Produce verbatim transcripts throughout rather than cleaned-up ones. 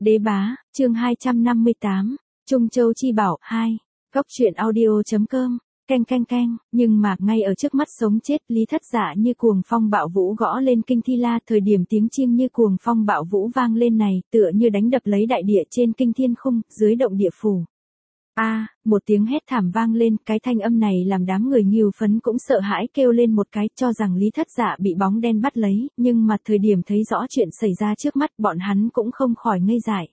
Đế bá, chương hai trăm năm mươi tám, Trung Châu chi bảo, hai, Cốc truyện audio.com, canh canh canh, nhưng mà ngay ở trước mắt sống chết, Lý Thất Dạ như cuồng phong bạo vũ gõ lên kinh thi la, thời điểm tiếng chim như cuồng phong bạo vũ vang lên này, tựa như đánh đập lấy đại địa trên kinh thiên khung, dưới động địa phủ. A, một tiếng hét thảm vang lên, cái thanh âm này làm đám người Ngưu Phấn cũng sợ hãi kêu lên một cái, cho rằng Lý Thất Dạ bị bóng đen bắt lấy, nhưng mà thời điểm thấy rõ chuyện xảy ra trước mắt, bọn hắn cũng không khỏi ngây dại.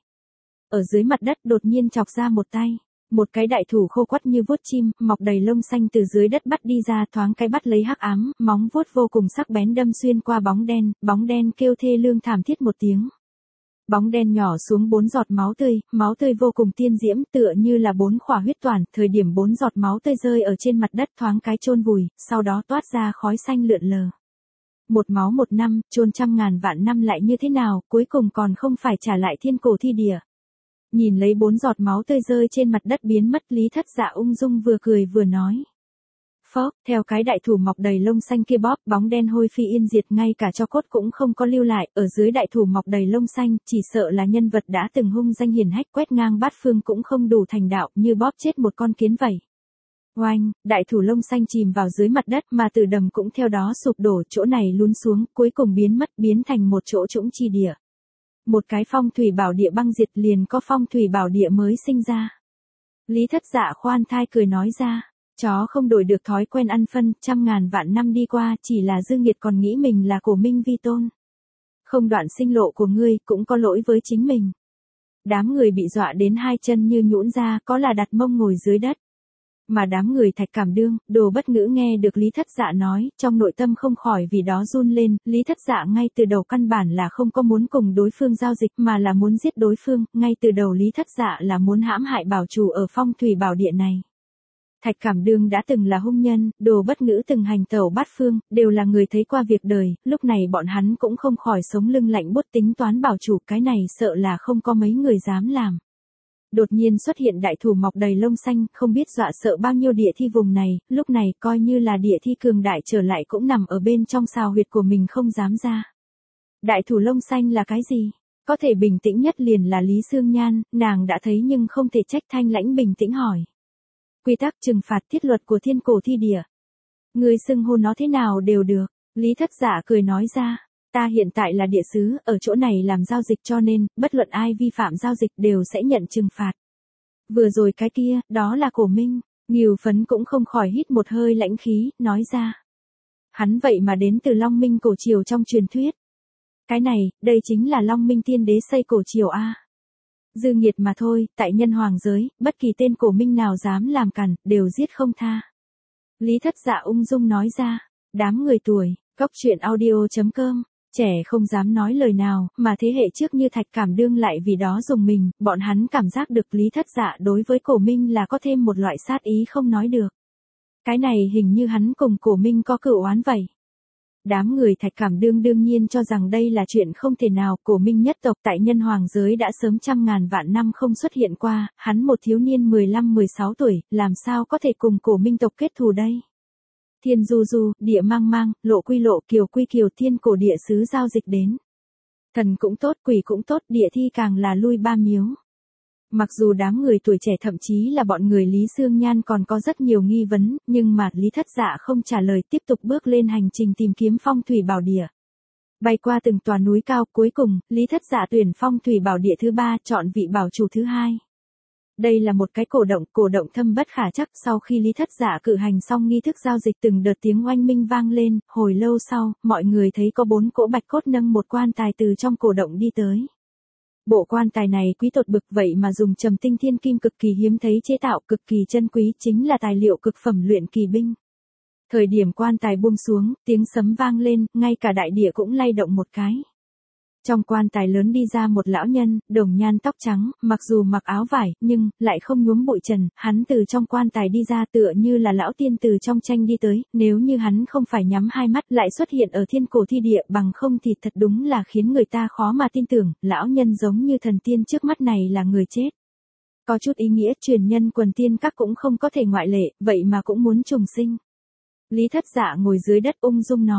Ở dưới mặt đất đột nhiên chọc ra một tay, một cái đại thủ khô quắt như vuốt chim, mọc đầy lông xanh từ dưới đất bắt đi ra, thoáng cái bắt lấy hắc ám, móng vuốt vô cùng sắc bén đâm xuyên qua bóng đen, bóng đen kêu thê lương thảm thiết một tiếng. Bóng đen nhỏ xuống bốn giọt máu tươi, máu tươi vô cùng tiên diễm, tựa như là bốn khỏa huyết toàn, thời điểm bốn giọt máu tươi rơi ở trên mặt đất thoáng cái chôn vùi, sau đó toát ra khói xanh lượn lờ. Một máu một năm, chôn trăm ngàn vạn năm lại như thế nào, cuối cùng còn không phải trả lại thiên cổ thi địa. Nhìn lấy bốn giọt máu tươi rơi trên mặt đất biến mất, Lý Thất Dạ ung dung vừa cười vừa nói. Phốc, theo cái đại thủ mọc đầy lông xanh kia bóp, bóng đen hôi phi yên diệt, ngay cả cho cốt cũng không có lưu lại, ở dưới đại thủ mọc đầy lông xanh, chỉ sợ là nhân vật đã từng hung danh hiển hách quét ngang bát phương cũng không đủ thành đạo, như bóp chết một con kiến vậy. Oanh, đại thủ lông xanh chìm vào dưới mặt đất, mà từ đầm cũng theo đó sụp đổ, chỗ này lún xuống, cuối cùng biến mất, biến thành một chỗ trũng chi địa. Một cái phong thủy bảo địa băng diệt, liền có phong thủy bảo địa mới sinh ra. Lý Thất Dạ khoan thai cười nói ra. Chó không đổi được thói quen ăn phân, trăm ngàn vạn năm đi qua, chỉ là Dương Nghiệt còn nghĩ mình là Cổ Minh vi tôn. Không đoạn sinh lộ của ngươi, cũng có lỗi với chính mình. Đám người bị dọa đến hai chân như nhũn ra, có là đặt mông ngồi dưới đất. Mà đám người Thạch Cảm Đương, Đồ Bất Ngữ nghe được Lý Thất Dạ nói, trong nội tâm không khỏi vì đó run lên, Lý Thất Dạ ngay từ đầu căn bản là không có muốn cùng đối phương giao dịch mà là muốn giết đối phương, ngay từ đầu Lý Thất Dạ là muốn hãm hại bảo chủ ở phong thủy bảo địa này. Thạch Cảm Đương đã từng là hung nhân, Đồ Bất Ngữ từng hành tẩu bát phương, đều là người thấy qua việc đời, lúc này bọn hắn cũng không khỏi sống lưng lạnh buốt tính toán bảo chủ, cái này sợ là không có mấy người dám làm. Đột nhiên xuất hiện đại thủ mọc đầy lông xanh, không biết dọa sợ bao nhiêu địa thi vùng này, lúc này coi như là địa thi cường đại trở lại cũng nằm ở bên trong sào huyệt của mình không dám ra. Đại thủ lông xanh là cái gì? Có thể bình tĩnh nhất liền là Lý Sương Nhan, nàng đã thấy nhưng không thể trách, thanh lãnh bình tĩnh hỏi. Quy tắc trừng phạt thiết luật của thiên cổ thi địa. Người xưng hô nó thế nào đều được, Lý Thất Dạ cười nói ra. Ta hiện tại là địa sứ, ở chỗ này làm giao dịch cho nên, bất luận ai vi phạm giao dịch đều sẽ nhận trừng phạt. Vừa rồi cái kia, đó là Cổ Minh, Ngưu Phấn cũng không khỏi hít một hơi lãnh khí, nói ra. Hắn vậy mà đến từ Long Minh cổ triều trong truyền thuyết. Cái này, đây chính là Long Minh tiên đế xây cổ triều A. Dương Nghiệt mà thôi, tại nhân hoàng giới, bất kỳ tên Cổ Minh nào dám làm cản, đều giết không tha. Lý Thất Dạ ung dung nói ra, đám người tuổi, Cốc truyện audio.com, trẻ không dám nói lời nào, mà thế hệ trước như Thạch Cảm Đương lại vì đó dùng mình, bọn hắn cảm giác được Lý Thất Dạ đối với Cổ Minh là có thêm một loại sát ý không nói được. Cái này hình như hắn cùng Cổ Minh có cửu oán vậy. Đám người Thạch Cảm Đương đương nhiên cho rằng đây là chuyện không thể nào, Cổ Minh nhất tộc tại nhân hoàng giới đã sớm trăm ngàn vạn năm không xuất hiện qua, hắn một thiếu niên mười lăm mười sáu tuổi, làm sao có thể cùng Cổ Minh tộc kết thù đây? Thiên du du, địa mang mang, lộ quy lộ, kiều quy kiều, thiên cổ địa sứ giao dịch đến. Thần cũng tốt, quỷ cũng tốt, địa thi càng là lui ba miếu. Mặc dù đám người tuổi trẻ thậm chí là bọn người Lý Sương Nhan còn có rất nhiều nghi vấn, nhưng mà Lý Thất Dạ không trả lời, tiếp tục bước lên hành trình tìm kiếm phong thủy bảo địa. Bay qua từng tòa núi cao, cuối cùng, Lý Thất Dạ tuyển phong thủy bảo địa thứ ba, chọn vị bảo chủ thứ hai. Đây là một cái cổ động, cổ động thâm bất khả chắc, sau khi Lý Thất Dạ cử hành xong nghi thức giao dịch từng đợt tiếng oanh minh vang lên, hồi lâu sau, mọi người thấy có bốn cỗ bạch cốt nâng một quan tài từ trong cổ động đi tới. Bộ quan tài này quý tột bực vậy mà dùng trầm tinh thiên kim cực kỳ hiếm thấy chế tạo, cực kỳ chân quý, chính là tài liệu cực phẩm luyện kỳ binh. Thời điểm quan tài buông xuống, tiếng sấm vang lên, ngay cả đại địa cũng lay động một cái. Trong quan tài lớn đi ra một lão nhân, đồng nhan tóc trắng, mặc dù mặc áo vải, nhưng, lại không nhuốm bụi trần, hắn từ trong quan tài đi ra tựa như là lão tiên từ trong tranh đi tới, nếu như hắn không phải nhắm hai mắt lại xuất hiện ở thiên cổ thi địa bằng không thì thật đúng là khiến người ta khó mà tin tưởng, lão nhân giống như thần tiên trước mắt này là người chết. Có chút ý nghĩa truyền nhân quần tiên các cũng không có thể ngoại lệ, vậy mà cũng muốn trùng sinh. Lý Thất Dạ ngồi dưới đất ung dung nói.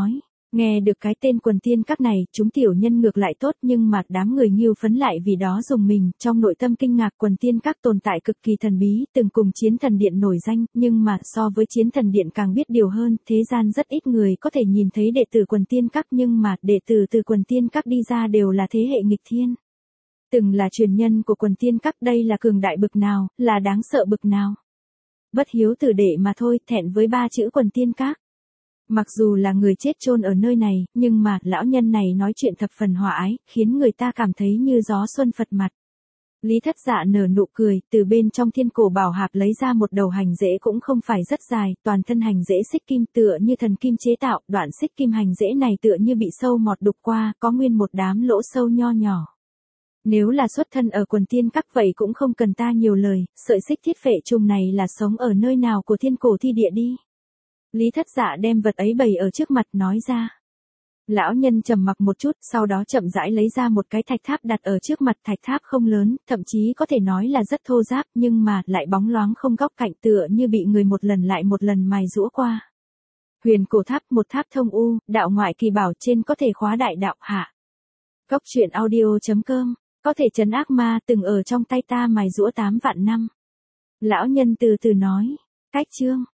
Nghe được cái tên quần tiên các này, chúng tiểu nhân ngược lại tốt nhưng mà đám người Ngưu phấn lại vì đó dùng mình, trong nội tâm kinh ngạc quần tiên các tồn tại cực kỳ thần bí, từng cùng chiến thần điện nổi danh, nhưng mà so với chiến thần điện càng biết điều hơn, thế gian rất ít người có thể nhìn thấy đệ tử quần tiên các nhưng mà đệ tử từ quần tiên các đi ra đều là thế hệ nghịch thiên. Từng là truyền nhân của quần tiên các, đây là cường đại bực nào, là đáng sợ bực nào. Bất hiếu tử đệ mà thôi, thẹn với ba chữ quần tiên các. Mặc dù là người chết chôn ở nơi này, nhưng mà lão nhân này nói chuyện thập phần hòa ái, khiến người ta cảm thấy như gió xuân phật mặt. Lý Thất Dạ nở nụ cười, từ bên trong thiên cổ bảo hạp lấy ra một đầu hành rễ cũng không phải rất dài, toàn thân hành rễ xích kim tựa như thần kim chế tạo, đoạn xích kim hành rễ này tựa như bị sâu mọt đục qua, có nguyên một đám lỗ sâu nho nhỏ. Nếu là xuất thân ở quần tiên các vậy cũng không cần ta nhiều lời, sợi xích thiết phệ trùng này là sống ở nơi nào của thiên cổ thi địa đi. Lý Thất Dạ đem vật ấy bày ở trước mặt nói ra. Lão nhân trầm mặc một chút, sau đó chậm rãi lấy ra một cái thạch tháp đặt ở trước mặt. Thạch tháp không lớn, thậm chí có thể nói là rất thô ráp, nhưng mà lại bóng loáng không góc cạnh, tựa như bị người một lần lại một lần mài giũa qua. Huyền cổ tháp, một tháp thông u, đạo ngoại kỳ bảo, trên có thể khóa đại đạo, hạ. Góc truyện audio chấm com, có thể trấn ác ma, từng ở trong tay ta mài giũa tám vạn năm. Lão nhân từ từ nói, cách chương.